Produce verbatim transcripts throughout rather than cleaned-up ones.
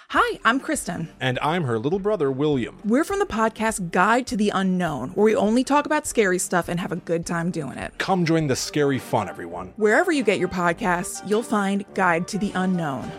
Hi, I'm Kristen. And I'm her little brother, William. We're from the podcast Guide to the Unknown, where we only talk about scary stuff and have a good time doing it. Come join the scary fun, everyone. Wherever you get your podcasts, you'll find Guide to the Unknown.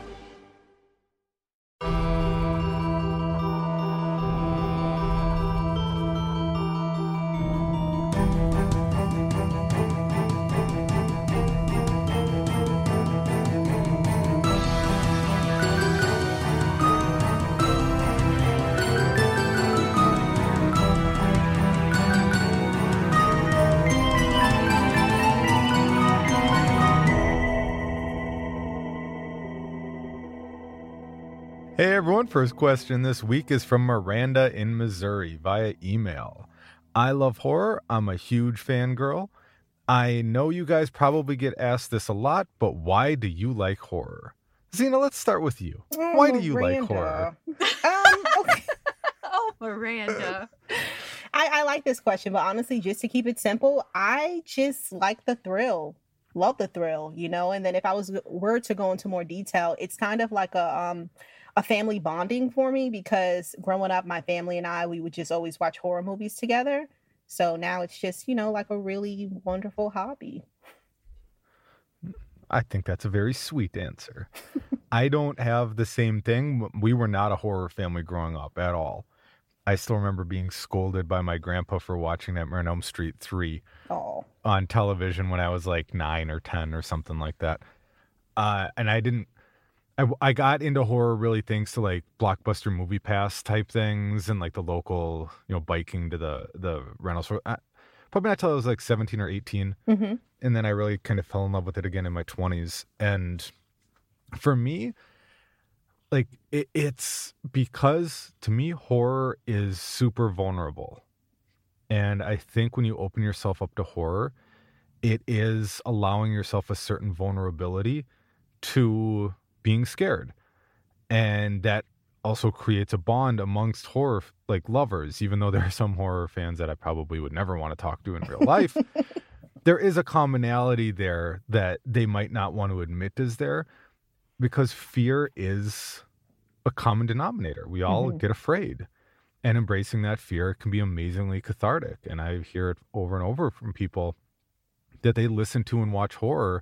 Hey everyone, first question this week is from Miranda in Missouri via email. I love horror. I'm a huge fangirl. I know you guys probably get asked this a lot, but why do you like horror? Xena, let's start with you. Oh, why do you Miranda. like horror? Um, okay. Oh, Miranda. I, I like this question, but honestly, just to keep it simple, I just like the thrill. Love the thrill, you know? And then if I was were to go into more detail, it's kind of like a um a family bonding for me, because growing up, my family and I, we would just always watch horror movies together. So now it's just, you know, like a really wonderful hobby. I think that's a very sweet answer. I don't have the same thing. We were not a horror family growing up at all. I still remember being scolded by my grandpa for watching Nightmare on Elm Street three Oh, on television when I was like nine or ten or something like that. Uh, and I didn't, I, I got into horror really thanks to like Blockbuster Movie Pass type things and like the local, you know, biking to the, the rental store. I, probably not till I was like seventeen or eighteen. mm-hmm. And then I really kind of fell in love with it again in my twenties. And for me, like it, it's because to me, horror is super vulnerable. And I think when you open yourself up to horror, it is allowing yourself a certain vulnerability to being scared. And that also creates a bond amongst horror like lovers, even though there are some horror fans that I probably would never want to talk to in real life. There is a commonality there that they might not want to admit is there, because fear is a common denominator. We all Mm-hmm. get afraid, and embracing that fear can be amazingly cathartic. And I hear it over and over from people that they listen to and watch horror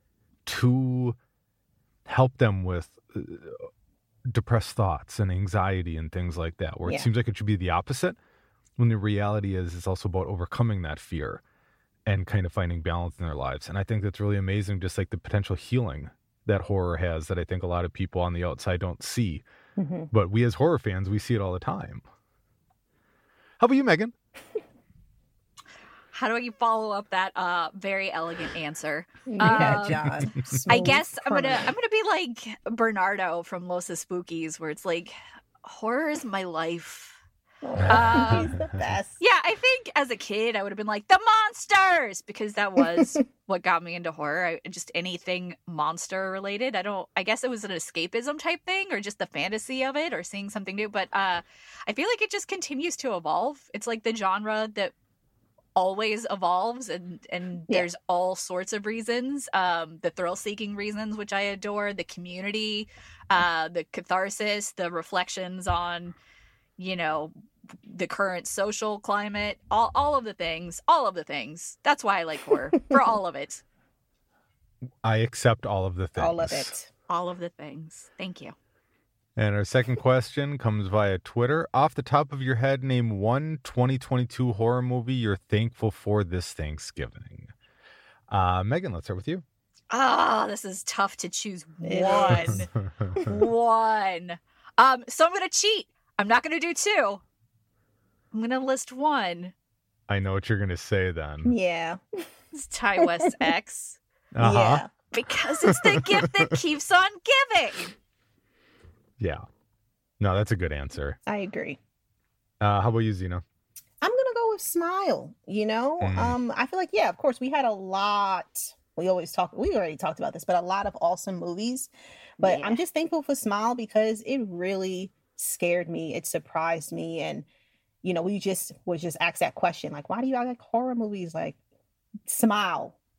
to help them with uh, depressed thoughts and anxiety and things like that, where Yeah. it seems like it should be the opposite, when the reality is it's also about overcoming that fear and kind of finding balance in their lives. And I think that's really amazing, just like the potential healing that horror has that I think a lot of people on the outside don't see. Mm-hmm. But we as horror fans, we see it all the time. How about you, Megan? How do you follow up that uh very elegant answer? Yeah, Um, John. I Smooth guess I'm gonna criminal. I'm gonna be like Bernardo from Los Spookies, where it's like horror is my life. Oh, Um, he's the best. Yeah, I think as a kid I would have been like the monsters, because that was what got me into horror. I, just anything monster related. I don't. I guess it was an escapism type thing, or just the fantasy of it, or seeing something new. But uh, I feel like it just continues to evolve. It's like the genre that always evolves, and and Yeah. there's all sorts of reasons. Um, the thrill-seeking reasons, which I adore. The community, uh, the catharsis, the reflections on, you know, the current social climate, all, all of the things, all of the things. That's why I like horror, for all of it. I accept all of the things. All of it. All of the things. Thank you. And our second question comes via Twitter. Off the top of your head, name one twenty twenty-two horror movie you're thankful for this Thanksgiving. Uh, Megan, let's start with you. Ah, this is tough to choose It one. One. Um, so I'm gonna cheat. I'm not gonna do two. I'm gonna list one. I know what you're going to say then. Yeah. It's Ty West X. Uh-huh. Yeah. Because it's the gift that keeps on giving. Yeah. No, that's a good answer. I agree. Uh, how about you, Xena? I'm gonna go with Smile. You know, Mm. um, I feel like yeah, of course, we had a lot. We always talk. We already talked about this, but a lot of awesome movies. But Yeah. I'm just thankful for Smile because it really scared me. It surprised me, and you know, we just was just asked that question like, why do you like horror movies? Like, Smile.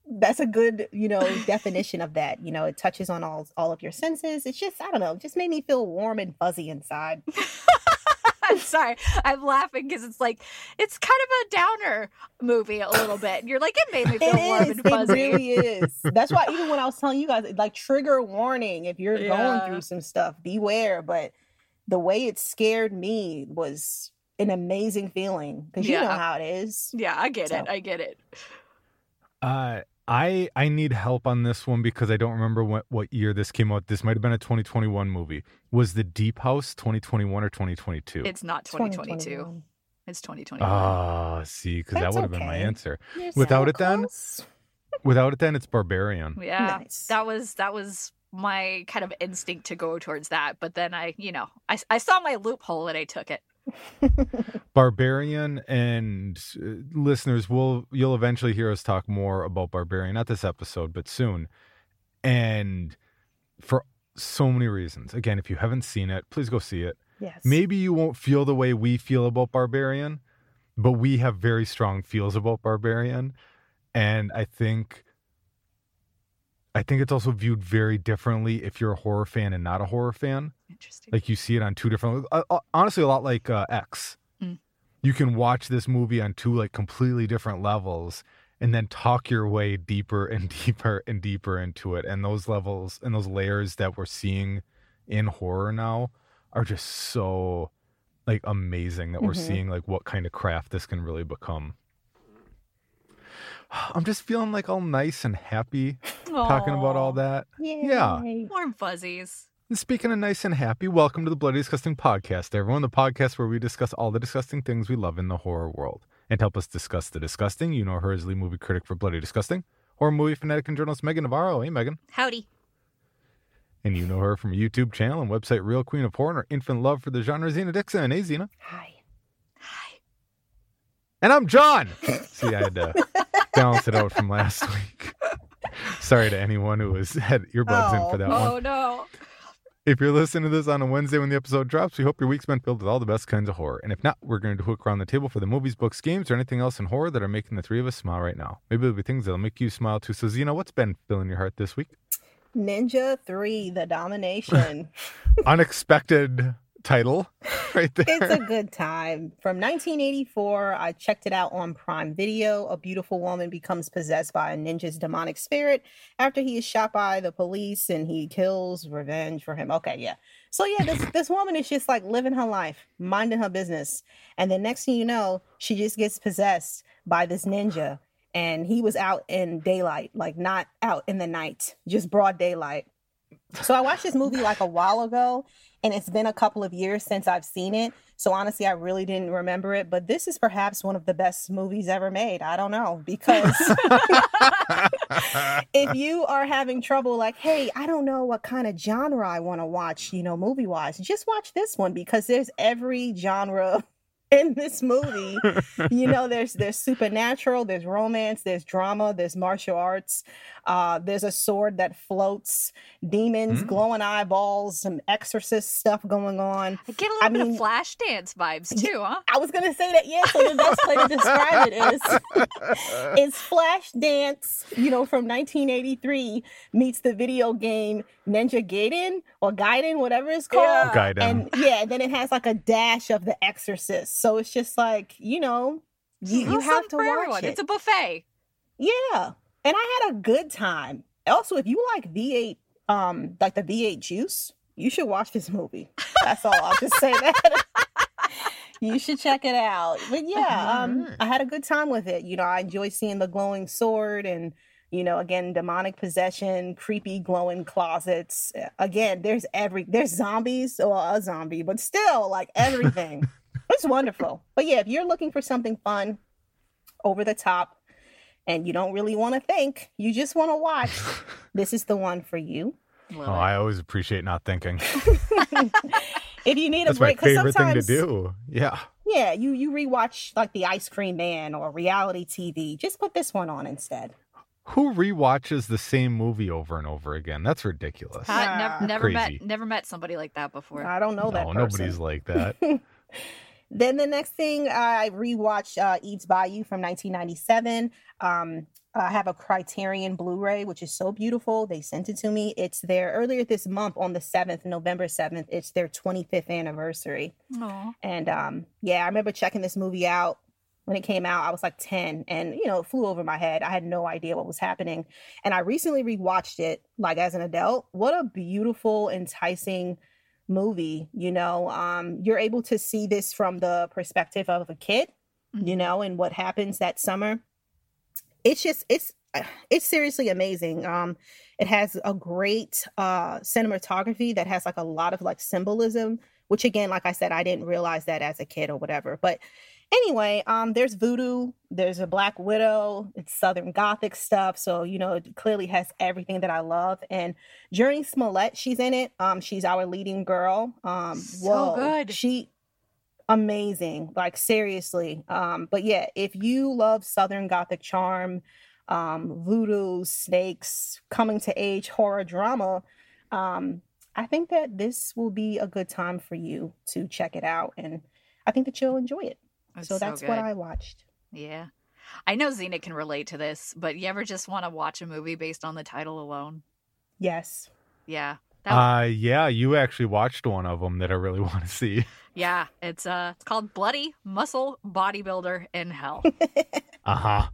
that's a good, you know, definition of that. You know, it touches on all all of your senses. It's just, I don't know, it just made me feel warm and fuzzy inside. I'm sorry. I'm laughing because it's like, it's kind of a downer movie a little bit. And you're like, it made me feel It warm is. and fuzzy. It really is. That's why even when I was telling you guys, like, trigger warning, if you're Yeah. going through some stuff, beware. But the way it scared me was an amazing feeling because you know Yeah. how it is. Yeah, I get So. it. I get it. Uh, I I need help on this one because I don't remember what, what year this came out. This might have been a twenty twenty-one movie. Was The Deep House twenty twenty-one or twenty twenty-two? It's not twenty twenty-two. twenty twenty-one. It's twenty twenty-one. Ah, see, because that That's would have been my okay. answer. You're Without so it then? close. Without it, then it's Barbarian. Yeah, Nice. that was that was my kind of instinct to go towards that. But then I, you know, I, I saw my loophole and I took it. Barbarian, and uh, listeners will you'll eventually hear us talk more about Barbarian, not this episode, but soon. And for so many reasons. Again, if you haven't seen it, please go see it. Yes. Maybe you won't feel the way we feel about Barbarian, but we have very strong feels about Barbarian. And I think I think it's also viewed very differently if you're a horror fan and not a horror fan. Interesting. Like you see it on two different, uh, uh, honestly, a lot like uh, X. Mm. You can watch this movie on two like completely different levels and then talk your way deeper and deeper and deeper into it. And those levels and those layers that we're seeing in horror now are just so like amazing that we're Mhm. seeing like what kind of craft this can really become. I'm just feeling like all nice and happy talking about all Aw, that. Yay. Yeah. warm fuzzies. And speaking of nice and happy, welcome to the Bloody Disgusting Podcast, everyone. The podcast where we discuss all the disgusting things we love in the horror world. And to help us discuss the disgusting, you know her as lead movie critic for Bloody Disgusting, horror movie fanatic and journalist Megan Navarro. Hey, Megan. Howdy. And you know her from a YouTube channel and website Real Queen of Horror and her infant love for the genre, Xena Dixon. Hey, Xena. Hi. Hi. And I'm John. See, I had to balance it out from last week. Sorry to anyone who was had earbuds in for that one. Oh no. If you're listening to this on a Wednesday when the episode drops, we hope your week's been filled with all the best kinds of horror. And if not, we're going to hook around the table for the movies, books, games, or anything else in horror that are making the three of us smile right now. Maybe it'll be things that'll make you smile too. So, Xena, what's been filling your heart this week? Ninja three, The Domination. Unexpected title right there. It's a good time. From nineteen eighty-four, I checked it out on Prime Video. A beautiful woman becomes possessed by a ninja's demonic spirit after he is shot by the police and he kills revenge for him. Okay, yeah. So yeah, this this woman is just like living her life, minding her business. And the next thing you know, she just gets possessed by this ninja. And he was out in daylight, like not out in the night, just broad daylight. So I watched this movie like a while ago, and it's been a couple of years since I've seen it. So honestly, I really didn't remember it. But this is perhaps one of the best movies ever made. I don't know, because if you are having trouble, like, hey, I don't know what kind of genre I want to watch, you know, movie wise, just watch this one because there's every genre in this movie. You know, there's there's supernatural, there's romance, there's drama, there's martial arts, uh there's a sword that floats, demons, Mm. glowing eyeballs, some exorcist stuff going on. I get a little I bit mean- of flash dance vibes too, huh? I was gonna say that, yeah. So the best way to describe it is it's Flash Dance, you know, from nineteen eighty-three meets the video game Ninja Gaiden or Gaiden, whatever it's called. Yeah. Gaiden. And yeah, then it has like a dash of The Exorcist. So it's just like, you know, you, you Little have something to for watch everyone. it. It's a buffet. Yeah. And I had a good time. Also, if you like V eight, um, like the V eight juice, you should watch this movie. That's all. I'll just say that. You should check it out. But yeah, um, I had a good time with it. You know, I enjoy seeing the glowing sword and, you know, again, demonic possession, creepy glowing closets. Again, there's every there's zombies or a zombie, but still like everything. It's wonderful. But yeah, if you're looking for something fun, over the top, and you don't really want to think, you just want to watch, this is the one for you. Love Oh, it. I always appreciate not thinking. If you need That's a my break, 'cause favorite thing to sometimes, do. Yeah. yeah, you you rewatch like The Ice Cream Man or reality T V. Just put this one on instead. Who rewatches the same movie over and over again? That's ridiculous. I Ah, never, never crazy. met, never met somebody like that before. I don't know that no, person. nobody's like that. Then the next thing I rewatched uh, Eve's Bayou from nineteen ninety-seven. Um, I have a Criterion Blu-ray, which is so beautiful. They sent it to me. It's their earlier this month on the seventh, November seventh. It's their twenty-fifth anniversary. Aww. And um, yeah, I remember checking this movie out when it came out. I was like ten, and you know, it flew over my head. I had no idea what was happening. And I recently rewatched it, like as an adult. What a beautiful, enticing movie. You know, um, you're able to see this from the perspective of a kid, mm-hmm. you know, and what happens that summer. It's just, it's, it's seriously amazing. Um, it has a great uh, cinematography that has like a lot of like symbolism, which again, like I said, I didn't realize that as a kid or whatever. But anyway, um, there's voodoo, there's a Black Widow, it's Southern Gothic stuff. So, you know, it clearly has everything that I love. And Journey Smollett, she's in it. Um, she's our leading girl. Um, so whoa, good. She, amazing, like seriously. Um, but yeah, if you love Southern Gothic charm, um, voodoo, snakes, coming to age horror drama, um, I think that this will be a good time for you to check it out. And I think that you'll enjoy it. That's so so that's good. what I watched. Yeah. I know Zena can relate to this, but you ever just want to watch a movie based on the title alone? Yes. Yeah. That Uh, yeah, you actually watched one of them that I really want to see. Yeah, it's uh, it's called Bloody Muscle Bodybuilder in Hell. Uh huh.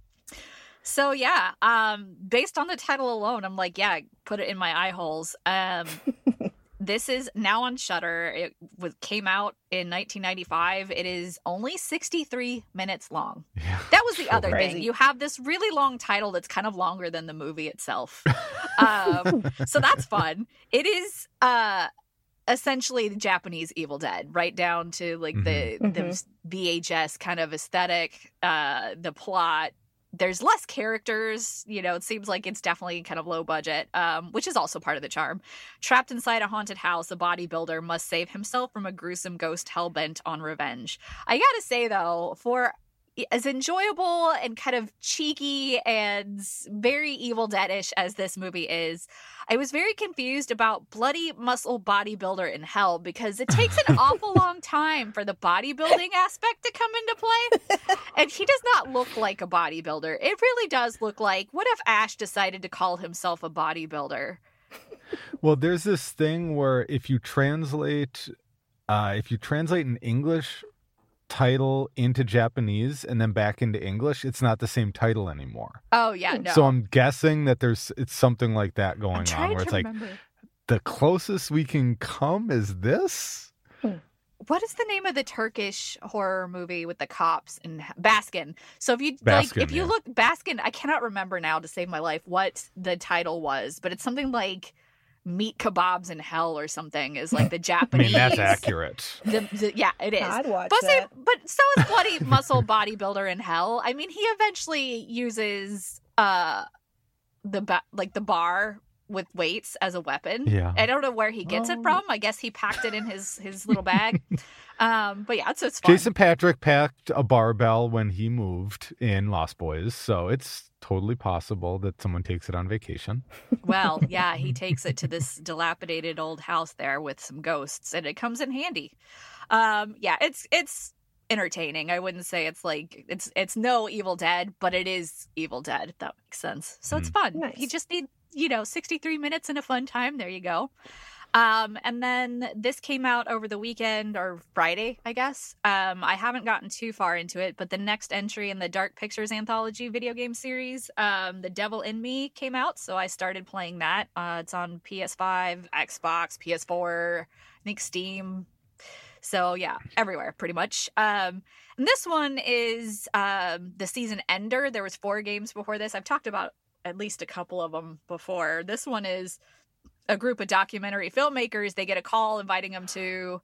So yeah, um, based on the title alone, I'm like, yeah, put it in my eye holes. Um, this is now on Shudder. It was, came out in nineteen ninety-five. It is only sixty-three minutes long. Yeah, That was the other crazy. thing. You have this really long title that's kind of longer than the movie itself. um, so that's fun. It is uh, essentially the Japanese Evil Dead, right down to like the, Mm-hmm. the V H S kind of aesthetic, uh, the plot. There's less characters, you know, it seems like it's definitely kind of low budget, um, which is also part of the charm. Trapped inside a haunted house, a bodybuilder must save himself from a gruesome ghost hell-bent on revenge. I gotta say, though, for as enjoyable and kind of cheeky and very Evil Dead-ish as this movie is, I was very confused about Bloody Muscle Bodybuilder in Hell because it takes an awful long time for the bodybuilding aspect to come into play. And he does not look like a bodybuilder. It really does look like, what if Ash decided to call himself a bodybuilder? Well, there's this thing where if you translate, uh, if you translate an English title into Japanese and then back into English, it's not the same title anymore. Oh, yeah, no. So I'm guessing that there's it's something like that going I'm on trying where to it's like remember. the closest we can come is this. What is the name of the Turkish horror movie with the cops and Baskin? So if you Baskin, like, if you yeah. look Baskin, I cannot remember now to save my life what the title was, but it's something like Meat Kebabs in Hell or something. Is like the I Japanese. mean, that's accurate. The, the, yeah, it is. I'd watch but, say, that. but so is Bloody Muscle Bodybuilder in Hell. I mean, he eventually uses uh the ba- like the bar with weights as a weapon. Yeah. I don't know where he gets Oh. it from. I guess he packed it in his his little bag. um, but yeah, it's it's fun. Jason Patrick packed a barbell when he moved in Lost Boys, so it's totally possible that someone takes it on vacation. Well, yeah, he takes it to this dilapidated old house there with some ghosts, and it comes in handy. Um, yeah, it's it's entertaining. I wouldn't say it's like it's it's no Evil Dead, but it is Evil Dead, if that makes sense. So it's fun. Nice. You just need, you know, sixty-three minutes and a fun time. There you go. Um, and then this came out over the weekend or Friday, I guess. Um, I haven't gotten too far into it, but the next entry in the Dark Pictures anthology video game series, um, The Devil in Me, came out. So I started playing that. Uh, it's on P S five, Xbox, P S four, I think Steam. So yeah, everywhere pretty much. Um, and this one is um, the season ender. There was four games before this. I've talked about at least a couple of them before. This one is a group of documentary filmmakers. They get a call inviting them to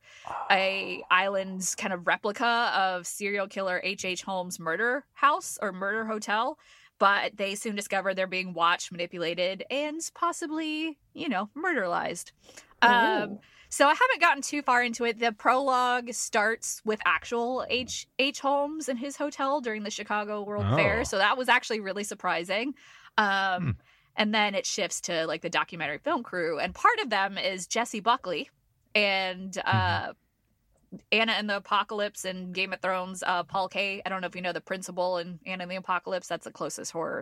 a island's kind of replica of serial killer H H. Holmes' murder house or murder hotel. But they soon discover they're being watched, manipulated, and possibly, you know, murderized. Um, Ooh. so I haven't gotten too far into it. The prologue starts with actual H. H. Holmes and his hotel during the Chicago World Oh. Fair. So that was actually really surprising. Um, Hmm. And then it shifts to like the documentary film crew. And part of them is Jesse Buckley and uh, Anna and the Apocalypse and Game of Thrones, uh, Paul Kaye. I don't know if you know the principal in Anna and the Apocalypse. That's the closest horror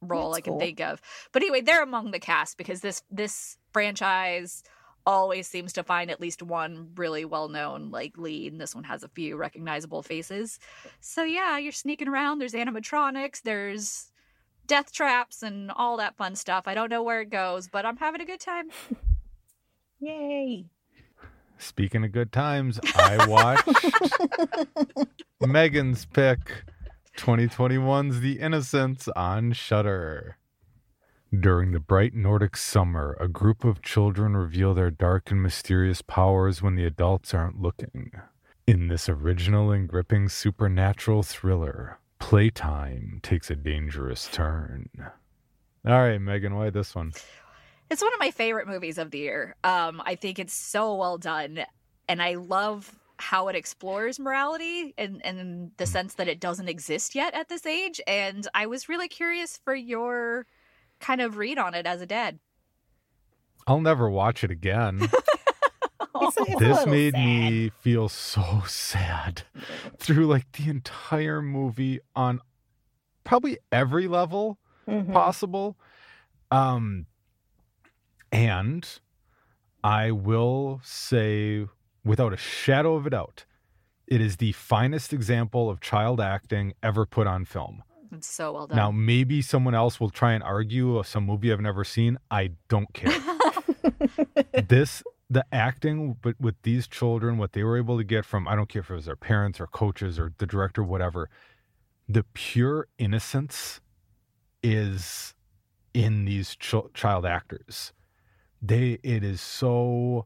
role That's I can cool. think of. But anyway, they're among the cast because this this franchise always seems to find at least one really well-known like lead, and this one has a few recognizable faces. So yeah, you're sneaking around. There's animatronics, there's death traps, and all that fun stuff. I don't know where it goes, but I'm having a good time. Yay. Speaking of good times, I watched Megan's pick, twenty twenty-one's The Innocents on Shudder. During the bright Nordic summer, a group of children reveal their dark and mysterious powers when the adults aren't looking. In this original and gripping supernatural thriller, playtime takes a dangerous turn. All right, Megan, why this one? It's one of my favorite movies of the year. Um, I think it's so well done, and I love how it explores morality in, in the sense that it doesn't exist yet at this age. And I was really curious for your kind of read on it as a dad. I'll never watch it again. It's a- it's a This little made sad. me feel so sad through like the entire movie on probably every level Mhm. possible. Um, and I will say, without a shadow of a doubt, it is the finest example of child acting ever put on film. It's so well done. Now, maybe someone else will try and argue some movie I've never seen. I don't care. This, the acting, but with these children, what they were able to get from, I don't care if it was their parents or coaches or the director, whatever, the pure innocence is in these ch- child actors. They, it is so,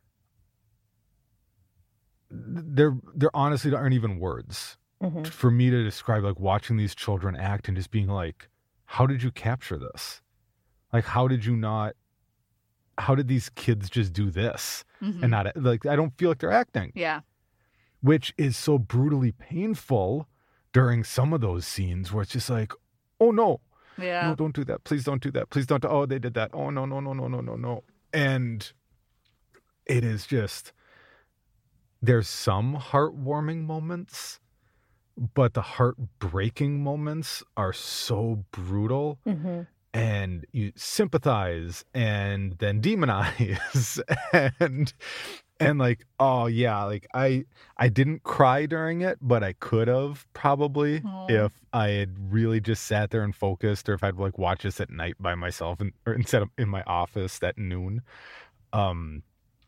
there, there honestly aren't even words Mhm. for me to describe, like watching these children act and just being like, how did you capture this? Like, how did you not, how did these kids just do this Mhm. and not, like, I don't feel like they're acting, Yeah. which is so brutally painful during some of those scenes where it's just like, oh no, Yeah. no, don't do that. Please don't do that. Please don't. Oh, they did that. Oh, no, no, no, no, no, no, no. And it is just, there's some heartwarming moments, but the heartbreaking moments are so brutal, Mhm. and you sympathize and then demonize and and like, oh yeah, like I I didn't cry during it, but I could have probably Aw. if I had really just sat there and focused, or if I'd like watch this at night by myself and or instead of in my office at noon. Um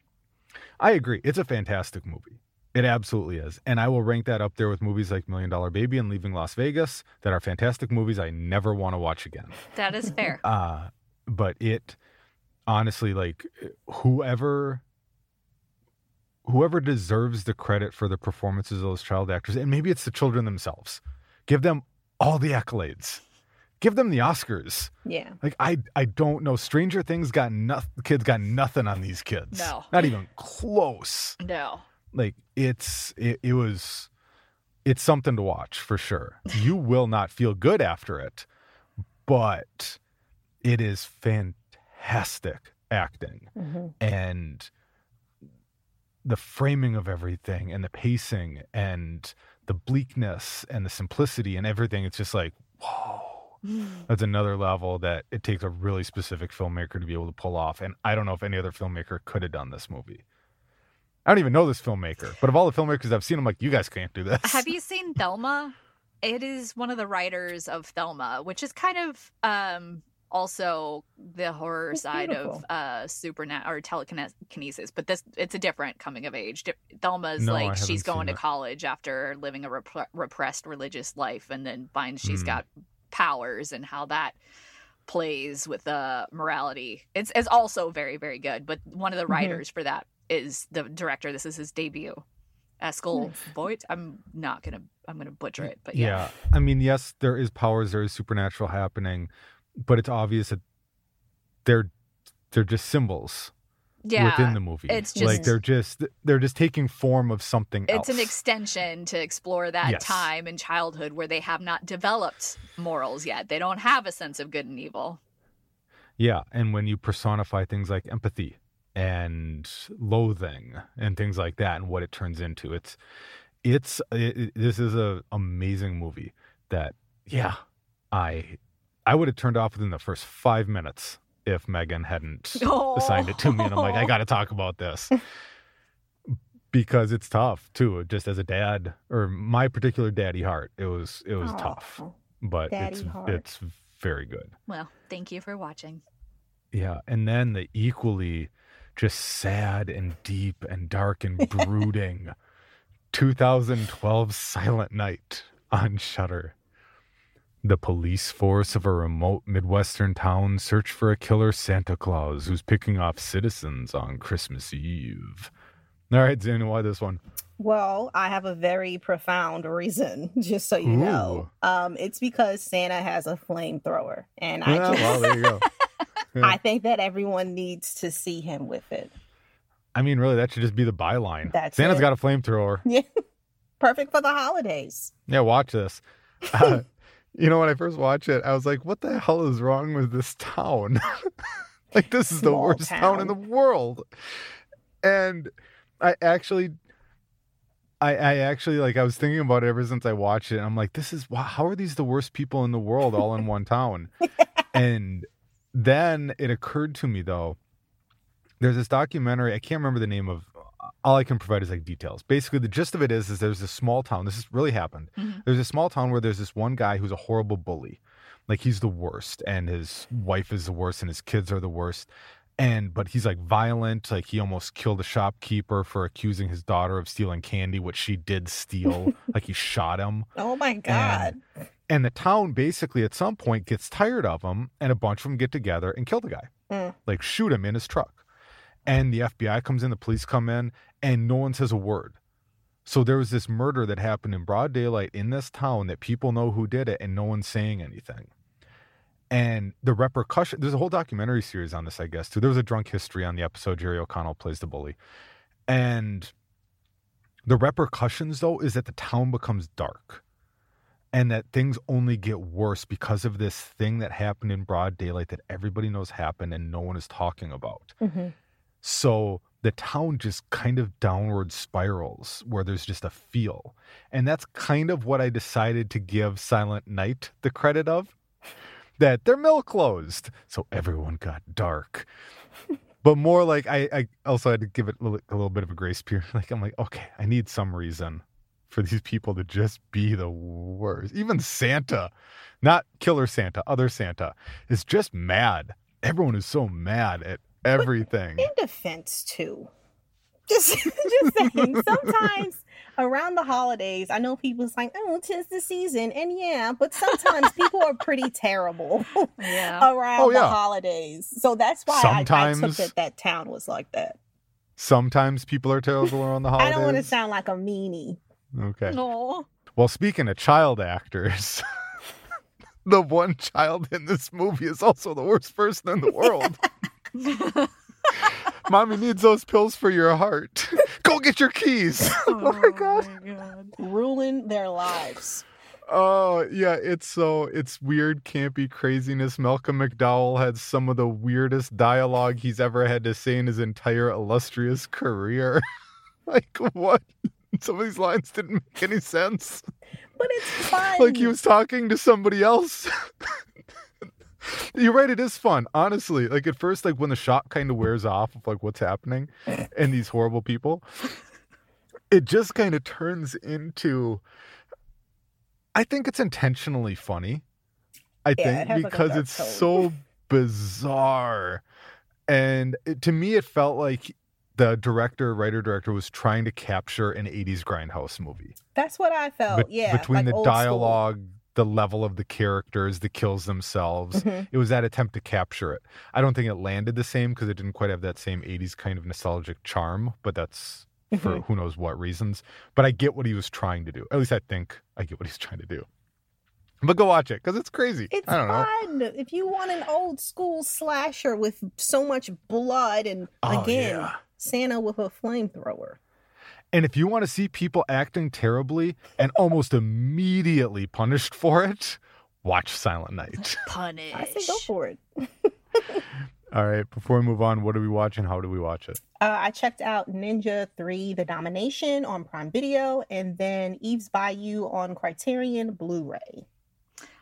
I agree. It's a fantastic movie. It absolutely is. And I will rank that up there with movies like Million Dollar Baby and Leaving Las Vegas that are fantastic movies I never want to watch again. That is fair. Uh, but it honestly, like whoever whoever deserves the credit for the performances of those child actors, and maybe it's the children themselves, give them all the accolades. Give them the Oscars. Yeah. Like I I don't know. Stranger Things got nothing. Kids got nothing on these kids. No. Not even close. No. Like it's it, it was it's something to watch for sure. You will not feel good after it, but it is fantastic acting. Mhm. And the framing of everything and the pacing and the bleakness and the simplicity and everything, it's just like, whoa. That's another level that it takes a really specific filmmaker to be able to pull off. And I don't know if any other filmmaker could have done this movie. I don't even know this filmmaker, but of all the filmmakers I've seen, I'm like, you guys can't do this. Have you seen Thelma? It is one of the writers of Thelma, which is kind of um, also the horror That's side beautiful. of uh, supernat or telekinesis. But this it's a different coming of age. Di- Thelma's No, I like haven't she's going seen to it. college after living a repre- repressed religious life, and then finds she's Hmm. got powers and how that plays with uh, morality. It's it's also very very good. But one of the Mhm. writers for that is the director. This is his debut. Eskel Nice. Voigt. I'm not gonna. I'm gonna butcher it, but yeah. yeah. I mean, yes, there is powers, there is supernatural happening, but it's obvious that they're they're just symbols Yeah, within the movie. it's like just- they're just they're just taking form of something else. it's an extension to explore that Yes. time in childhood where they have not developed morals yet. They don't have a sense of good and evil. Yeah, and when you personify things like empathy and loathing and things like that, and what it turns into, it's it's it, it- this is a amazing movie that yeah, I I would have turned off within the first five minutes if Megan hadn't Oh. assigned it to me. And I'm like, I got to talk about this. Because it's tough too, just as a dad, or my particular daddy heart. It was it was Oh, tough, but daddy it's heart. it's very good. Well, thank you for watching. Yeah, and then the equally just sad and deep and dark and brooding two thousand twelve Silent Night on Shudder. The police force of a remote Midwestern town search for a killer Santa Claus who's picking off citizens on Christmas Eve. All right, Zane, why this one? Well, I have a very profound reason, just so you know. Um, it's because Santa has a flamethrower, and I Yeah, just, well, there you go. Yeah. I think that everyone needs to see him with it. I mean, really, that should just be the byline. That's Santa's it. got a flamethrower. Yeah, perfect for the holidays. Yeah, watch this. Uh, you know, when I first watched it, I was like, what the hell is wrong with this town? Like, this is the Small worst town in the town. world. And I actually, I, I actually, like, I was thinking about it ever since I watched it. And I'm like, this is, wow, how are these the worst people in the world all in one town? And then it occurred to me, though, there's this documentary, I can't remember the name of, all I can provide is like details. Basically, the gist of it is, is there's this small town. This has really happened. Mhm. There's a small town where there's this one guy who's a horrible bully. Like, he's the worst, and his wife is the worst, and his kids are the worst. And, but he's like violent. Like, he almost killed a shopkeeper for accusing his daughter of stealing candy, which she did steal. Like, he shot him. Oh my God. And, and the town basically at some point gets tired of him, and a bunch of them get together and kill the guy. Mm. Like, shoot him in his truck. And the F B I comes in, the police come in, and no one says a word. So there was this murder that happened in broad daylight in this town that people know who did it, and no one's saying anything. And the repercussion, there's a whole documentary series on this, I guess, too. There was a Drunk History on the episode. Jerry O'Connell plays the bully. And the repercussions, though, is that the town becomes dark. And that things only get worse because of this thing that happened in broad daylight that everybody knows happened and no one is talking about. Mhm. So the town just kind of downward spirals where there's just a feel. And that's kind of what I decided to give Silent Night the credit of. That their mill closed. So everyone got dark. But more like, I, I also had to give it a little, a little bit of a grace period. Like, I'm like, okay, I need some reason for these people to just be the worst. Even Santa, not killer Santa, other Santa, is just mad. Everyone is so mad at everything. In defense, too. Just, just saying, sometimes around the holidays, I know people's like, oh, 'tis the season. And yeah, but sometimes people are pretty terrible Yeah. around Oh, the yeah. holidays. So that's why I, I took Sometimes- that that town was like that. Sometimes people are terrible around the holidays. I don't want to sound like a meanie. Okay. No. Well, speaking of child actors, the one child in this movie is also the worst person in the world. Mommy needs those pills for your heart. Go get your keys. Oh my god. Ruin their lives. Oh, yeah, it's so, it's weird, campy craziness. Malcolm McDowell had some of the weirdest dialogue he's ever had to say in his entire illustrious career. Like, what? Some of these lines didn't make any sense. But it's fun. Like he was talking to somebody else. You're right, it is fun, honestly. Like at first, like when the shock kind of wears off of like what's happening and these horrible people, it just kind of turns into, I think it's intentionally funny. I Yeah, it has, think like, a because dark it's tone. so bizarre. And it, to me, it felt like the director, writer, director was trying to capture an eighties grindhouse movie. That's what I felt. Be- yeah. between like the old school. dialogue, the level of the characters, the kills themselves. Mhm. It was that attempt to capture it. I don't think it landed the same because it didn't quite have that same eighties kind of nostalgic charm, but that's for Mhm. who knows what reasons. But I get what he was trying to do. At least I think I get what he's trying to do. But go watch it because it's crazy. It's I don't know. fun. If you want an old school slasher with so much blood and Oh, again, yeah. Santa with a flamethrower. And if you want to see people acting terribly and almost immediately punished for it, watch Silent Night. Punish. I say go for it. All right, before we move on, what do we watch and how do we watch it? Uh, I checked out Ninja three The Domination on Prime Video and then Eve's Bayou on Criterion Blu-ray.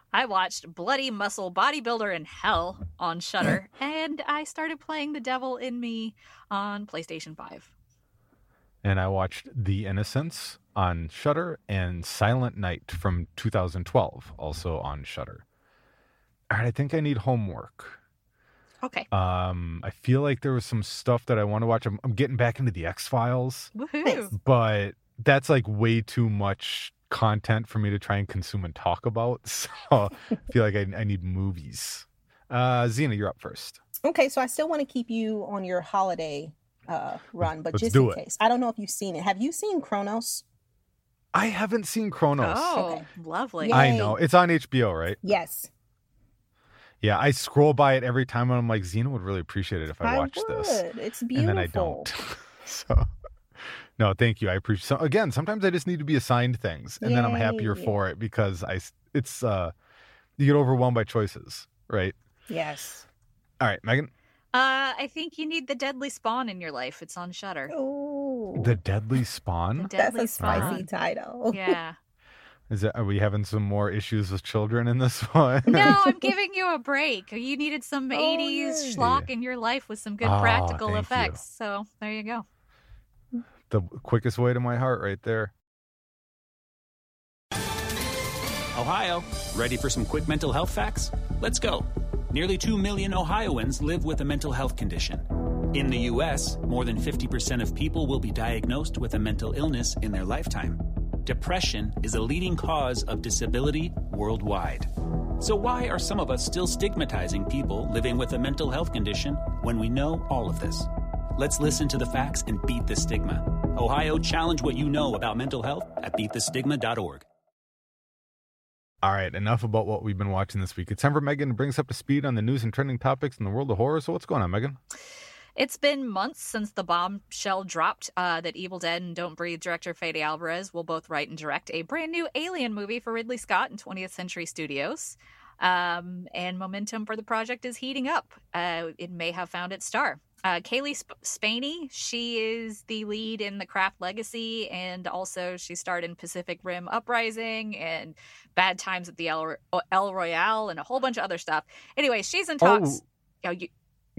I watched Bloody Muscle Bodybuilder in Hell on Shudder, and I started playing The Devil in Me on PlayStation five. And I watched The Innocents on Shudder and Silent Night from two thousand twelve, also on Shudder. All right, I think I need homework. Okay. Um, I feel like there was some stuff that I want to watch. I'm, I'm getting back into the X-Files, Woohoo. but that's like way too much content for me to try and consume and talk about. So I feel like I, I need movies. Uh, Xena, you're up first. Okay, so I still want to keep you on your holiday uh, run, but Let's just do in it. case. I don't know if you've seen it. Have you seen Kronos? I haven't seen Kronos. Oh, Okay. lovely. Yeah. I Yay. know. It's on H B O, right? Yes. Yeah, I scroll by it every time and I'm like, Xena would really appreciate it if I, I watched would. this. It's And beautiful. then I don't. So, no, thank you. I appreciate. So again, sometimes I just need to be assigned things, and then I'm happier Yay. for it because I. s- It's uh, you get overwhelmed by choices, right? Yes. All right, Megan. Uh, I think you need The Deadly Spawn in your life. It's on Shudder. Oh, The Deadly Spawn. The that's Deadly a spicy Spawn. title. Yeah. Is that? Are we having some more issues with children in this one? No, I'm giving you a break. You needed some Oh, eighties yay. schlock in your life with some good Oh, practical thank you. effects. So there you go. The quickest way to my heart, right there. Ohio, ready for some quick mental health facts? Let's go. Nearly two million Ohioans live with a mental health condition. In the U S, more than fifty percent of people will be diagnosed with a mental illness in their lifetime. Depression is a leading cause of disability worldwide. So why are some of us still stigmatizing people living with a mental health condition when we know all of this? Let's listen to the facts and beat the stigma. Ohio, challenge what you know about mental health at beat the stigma dot org. All right, enough about what we've been watching this week. It's time for Megan to bring us up to speed on the news and trending topics in the world of horror. So what's going on, Megan? It's been months since the bombshell dropped uh, that Evil Dead and Don't Breathe director Fede Alvarez will both write and direct a brand new Alien movie for Ridley Scott and twentieth Century Studios. Um, and momentum for the project is heating up. Uh, it may have found its star. Uh, Kaylee Sp- Spaney, she is the lead in The Craft Legacy, and also she starred in Pacific Rim Uprising and Bad Times at the El, El Royale and a whole bunch of other stuff. Anyway, she's in talks. Oh, you,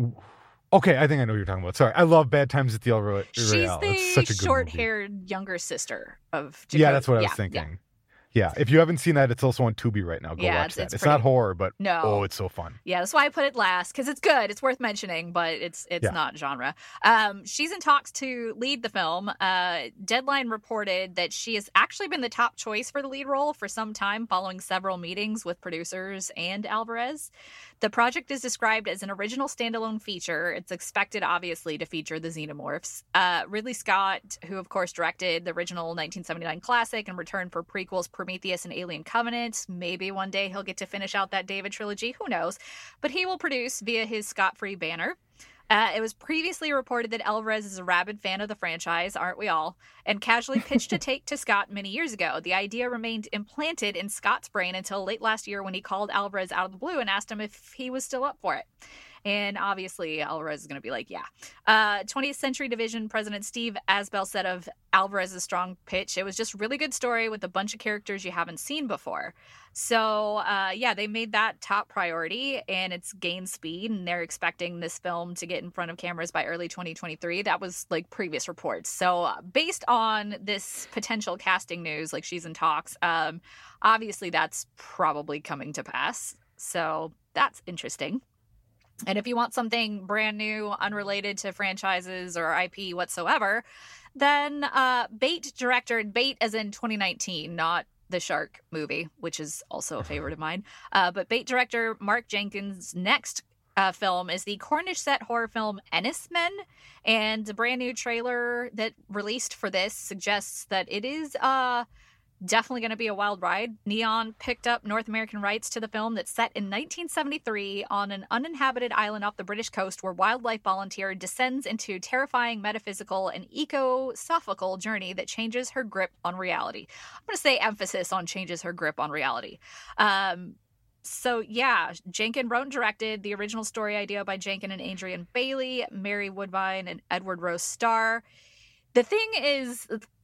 Okay, I think I know what you're talking about. Sorry, I love Bad Times at the El Royale. she's It's the such a good movie. short-haired younger sister of Jacob. Yeah, that's what I was Yeah, thinking. yeah. Yeah, if you haven't seen that, it's also on Tubi right now. Go Yeah, watch it's- that. it's It's, not pretty- horror, but No. oh, it's so fun. Yeah, that's why I put it last, because it's good. It's worth mentioning, but it's it's Yeah. not genre. Um, she's in talks to lead the film. Uh, Deadline reported that she has actually been the top choice for the lead role for some time, following several meetings with producers and Alvarez. The project is described as an original standalone feature. It's expected, obviously, to feature the Xenomorphs. Uh, Ridley Scott, who of course directed the original nineteen seventy-nine classic and returned for prequels Prometheus and Alien Covenant. Maybe one day he'll get to finish out that David trilogy. Who knows? But he will produce via his Scott-free banner. Uh, it was previously reported that Alvarez is a rabid fan of the franchise, aren't we all? And casually pitched a take to Scott many years ago. The idea remained implanted in Scott's brain until late last year when he called Alvarez out of the blue and asked him if he was still up for it. And obviously, Alvarez is going to be like, yeah. Uh, twentieth Century Division President Steve Asbell said of Alvarez's strong pitch, it was just really good story with a bunch of characters you haven't seen before. So, uh, yeah, they made that top priority, and it's gained speed, and they're expecting this film to get in front of cameras by early twenty twenty-three. That was, like, previous reports. So, uh, based on this potential casting news, like, she's in talks, um, obviously that's probably coming to pass. So, that's interesting. And if you want something brand new, unrelated to franchises or I P whatsoever, then uh, Bait director, Bait as in twenty nineteen, not the Shark movie, which is also a favorite of mine. Uh, but Bait director Mark Jenkins' next uh, film is the Cornish set horror film Ennismen. And the brand new trailer that released for this suggests that it is uh, definitely going to be a wild ride. Neon picked up North American rights to the film that's set in nineteen seventy-three on an uninhabited island off the British coast where wildlife volunteer descends into terrifying metaphysical and eco-sophical journey that changes her grip on reality. I'm going to say emphasis on changes her grip on reality. Um, so yeah, Jenkin wrote and directed the original story idea by Jenkin and Adrian Bailey, Mary Woodbine and Edward Rose Starr. The thing is,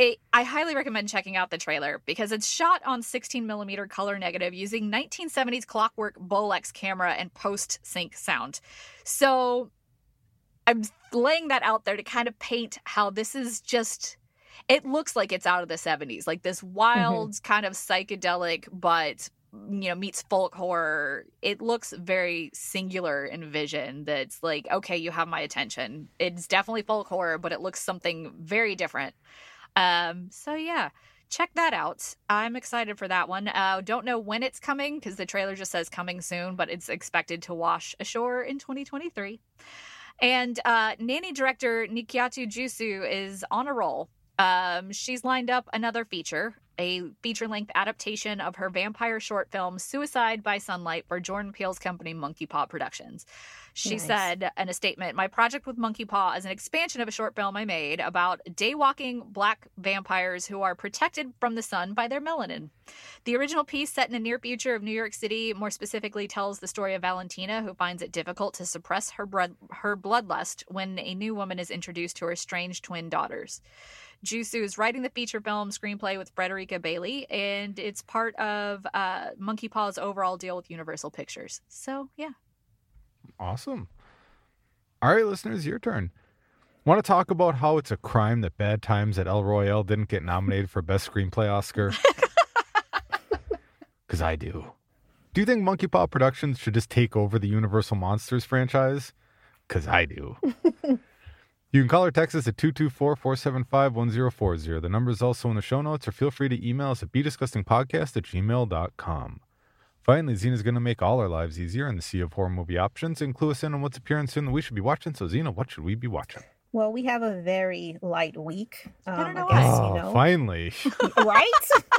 It, I highly recommend checking out the trailer because it's shot on sixteen millimeter color negative using nineteen seventies clockwork Bolex camera and post-sync sound. So I'm laying that out there to kind of paint how this is just, it looks like it's out of the seventies, like this wild mm-hmm. kind of psychedelic, but, you know, meets folk horror. It looks very singular in vision that's like, okay, you have my attention. It's definitely folk horror, but it looks something very different. Um, so yeah, check that out. I'm excited for that one. Uh, don't know when it's coming because the trailer just says coming soon, but it's expected to wash ashore in twenty twenty-three. And uh, Nanny director Nikyatu Jusu is on a roll. Um, she's lined up another feature, a feature-length adaptation of her vampire short film Suicide by Sunlight for Jordan Peele's company Monkey Paw Productions. She nice. said in a statement, "My project with Monkey Paw is an expansion of a short film I made about day-walking black vampires who are protected from the sun by their melanin. The original piece, set in a near future of New York City, more specifically tells the story of Valentina, who finds it difficult to suppress her, blood, her bloodlust when a new woman is introduced to her strange twin daughters." Jusu is writing the feature film screenplay with Frederica Bailey, and it's part of uh, Monkey Paw's overall deal with Universal Pictures. So, yeah. Awesome. All right, listeners, your turn. Want to talk about how it's a crime that Bad Times at El Royale didn't get nominated for Best Screenplay Oscar? Because I do. Do you think Monkey Paw Productions should just take over the Universal Monsters franchise? Because I do. You can call or text us at two two four, four seven five, one zero four zero. The number is also in the show notes, or feel free to email us at be disgusting podcast at gmail dot com. Finally, Zena's going to make all our lives easier in the sea of horror movie options and clue us in on what's appearing soon that we should be watching. So, Zena, what should we be watching? Well, we have a very light week. Um, I don't know I guess, oh, you know. Finally. Right?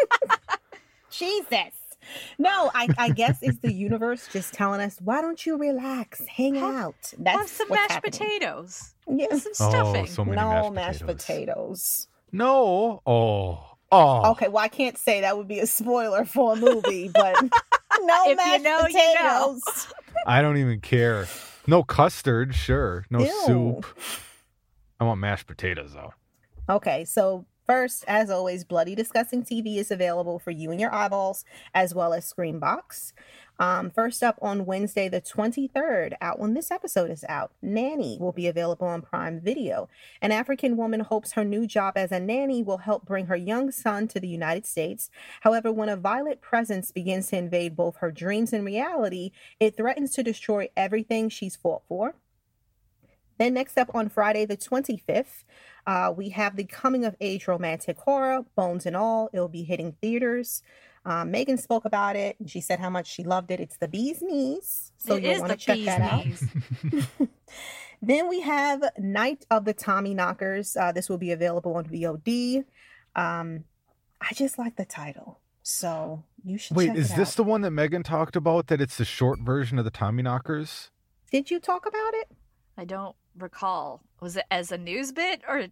Jesus. No, I, I guess it's the universe just telling us, why don't you relax, hang have, out. That's have some what's mashed happening. potatoes. Yes. Some stuffing. Oh, so many no mashed, mashed potatoes. potatoes. No. Oh. Oh. Okay, well, I can't say that would be a spoiler for a movie, but no If mashed you know, potatoes. you know. I don't even care. No custard, sure. No Ew. soup. I want mashed potatoes, though. Okay, so first, as always, Bloody Disgusting T V is available for you and your eyeballs, as well as Screambox. Um, first up on Wednesday, the twenty-third, out when this episode is out, Nanny will be available on Prime Video. An African woman hopes her new job as a nanny will help bring her young son to the United States. However, when a violent presence begins to invade both her dreams and reality, it threatens to destroy everything she's fought for. Then next up on Friday, the twenty-fifth, uh, we have the coming-of-age romantic horror, Bones and All. It'll be hitting theaters. Um, Megan spoke about it, and she said how much she loved it. It's the bee's knees, so It you'll is want to the check bee's that knees. out. Then we have Night of the Tommy Knockers. Uh, this will be available on V O D. Um, I just like the title, so you should Wait, check is it this out. the one that Megan talked about, that it's the short version of the Tommy Knockers? Did you talk about it? I don't recall. Was it as a news bit or?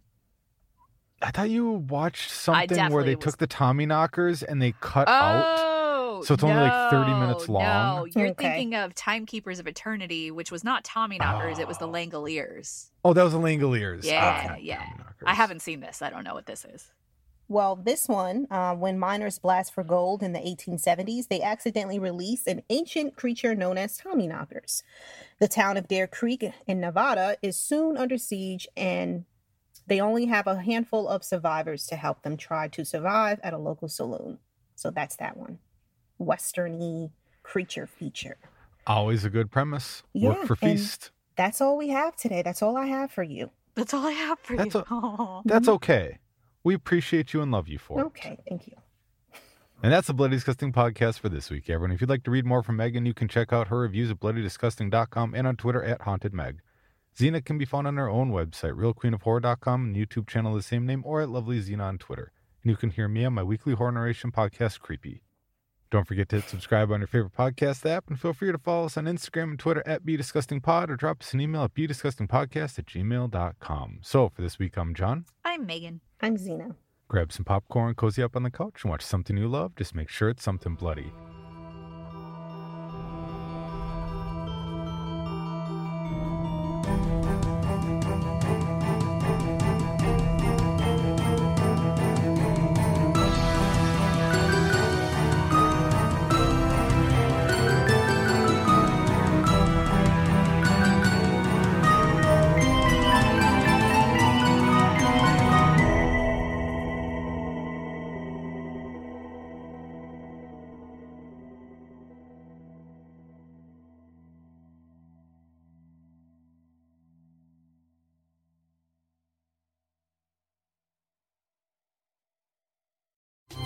I thought you watched something where definitely they was- took the Tommy Knockers and they cut out. Oh, So it's only like thirty minutes no, long? No, you're Okay. thinking of Timekeepers of Eternity, which was not Tommy Knockers. It was the Oh. Langoliers. Oh, that was the Langoliers. Yeah, Okay, yeah. Tommy Knockers. I haven't seen this. I don't know what this is. Well, this one, uh, when miners blast for gold in the eighteen seventies, they accidentally release an ancient creature known as Tommyknockers. The town of Dare Creek in Nevada is soon under siege, and they only have a handful of survivors to help them try to survive at a local saloon. So that's that one. Western-y creature feature. Always a good premise. Yeah, Work for and- feast. That's all we have today. That's all I have for you. That's all I have for That's you. a- Aw. That's okay. We appreciate you and love you for it. Okay, thank you. And that's the Bloody Disgusting podcast for this week, everyone. If you'd like to read more from Megan, you can check out her reviews at bloody disgusting dot com and on Twitter at Haunted Meg. Xena can be found on her own website, real queen of horror dot com, and YouTube channel of the same name, or at Lovely Xena on Twitter. And you can hear me on my weekly horror narration podcast, Creepy. Don't forget to hit subscribe on your favorite podcast app, and feel free to follow us on Instagram and Twitter at BeDisgustingPod, or drop us an email at be disgusting podcast at gmail dot com. So for this week, I'm John. I'm Megan. I'm Xena. Grab some popcorn, cozy up on the couch, and watch something you love. Just make sure it's something bloody.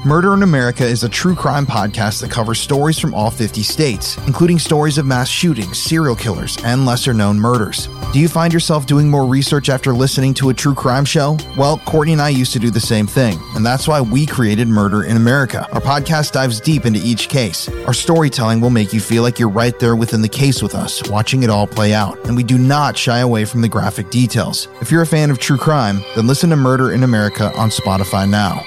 Murder in America is a true crime podcast that covers stories from all fifty states, including stories of mass shootings, serial killers, and lesser-known murders. Do you find yourself doing more research after listening to a true crime show? Well, Courtney and I used to do the same thing, and that's why we created Murder in America. Our podcast dives deep into each case. Our storytelling will make you feel like you're right there within the case with us, watching it all play out, and we do not shy away from the graphic details. If you're a fan of true crime, then listen to Murder in America on Spotify now.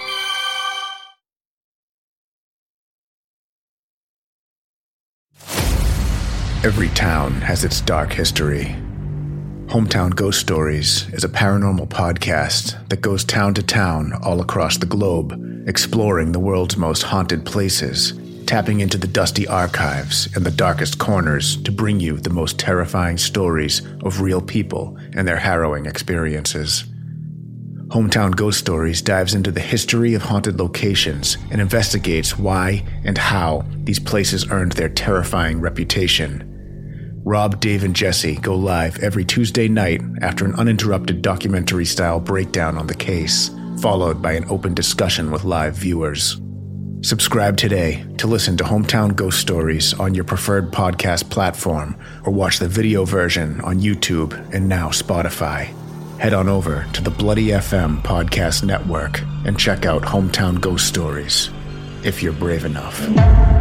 Every town has its dark history. Hometown Ghost Stories is a paranormal podcast that goes town to town all across the globe, exploring the world's most haunted places, tapping into the dusty archives and the darkest corners to bring you the most terrifying stories of real people and their harrowing experiences. Hometown Ghost Stories dives into the history of haunted locations and investigates why and how these places earned their terrifying reputation. Rob, Dave, and Jesse go live every Tuesday night after an uninterrupted documentary-style breakdown on the case, followed by an open discussion with live viewers. Subscribe today to listen to Hometown Ghost Stories on your preferred podcast platform, or watch the video version on YouTube and now Spotify. Head on over to the Bloody F M Podcast Network and check out Hometown Ghost Stories, if you're brave enough.